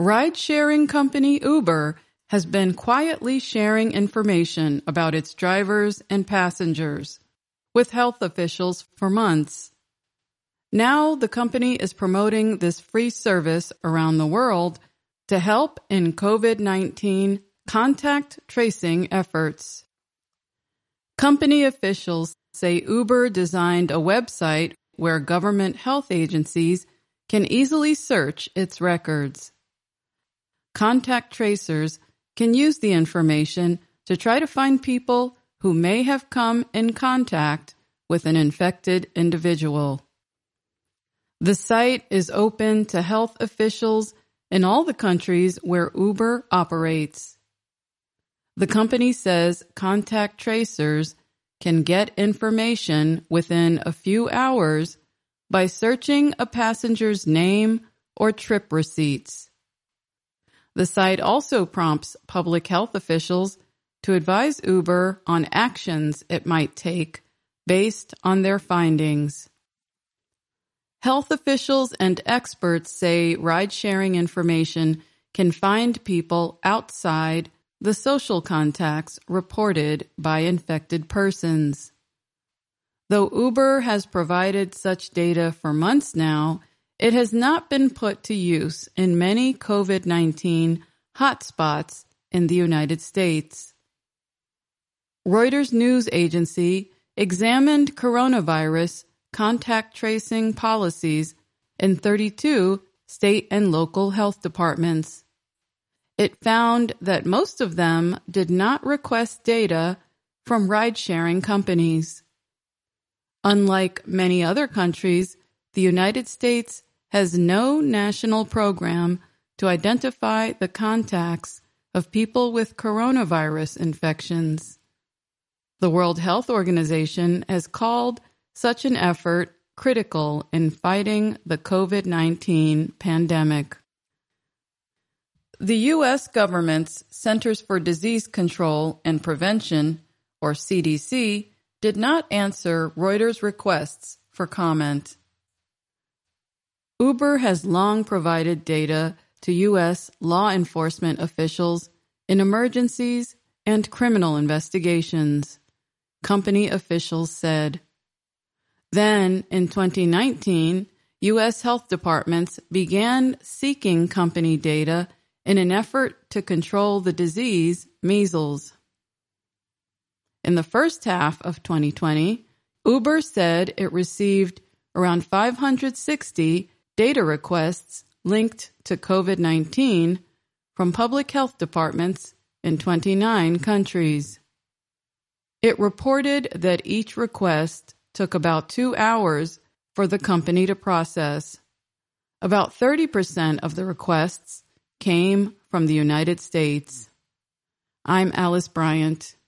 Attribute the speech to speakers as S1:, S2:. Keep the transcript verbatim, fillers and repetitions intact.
S1: Ride-sharing company Uber has been quietly sharing information about its drivers and passengers with health officials for months. Now the company is promoting this free service around the world to help in COVID nineteen contact tracing efforts. Company officials say Uber designed a website where government health agencies can easily search its records. Contact tracers can use the information to try to find people who may have come in contact with an infected individual. The site is open to health officials in all the countries where Uber operates. The company says contact tracers can get information within a few hours by searching a passenger's name or trip receipts. The site also prompts public health officials to advise Uber on actions it might take based on their findings. Health officials and experts say ride-sharing information can find people outside the social contacts reported by infected persons. Though Uber has provided such data for months now, it has not been put to use in many COVID nineteen hotspots in the United States. Reuters news agency examined coronavirus contact tracing policies in thirty-two state and local health departments. It found that most of them did not request data from ride-sharing companies. Unlike many other countries, the United States has no national program to identify the contacts of people with coronavirus infections. The World Health Organization has called such an effort critical in fighting the COVID nineteen pandemic. The U S government's Centers for Disease Control and Prevention, or C D C, did not answer Reuters' requests for comment. Uber has long provided data to U S law enforcement officials in emergencies and criminal investigations, company officials said. Then, in twenty nineteen, U S health departments began seeking company data in an effort to control the disease measles. In the first half of twenty twenty, Uber said it received around five hundred sixty data requests linked to COVID nineteen from public health departments in twenty-nine countries. It reported that each request took about two hours for the company to process. About thirty percent of the requests came from the United States. I'm Alice Bryant.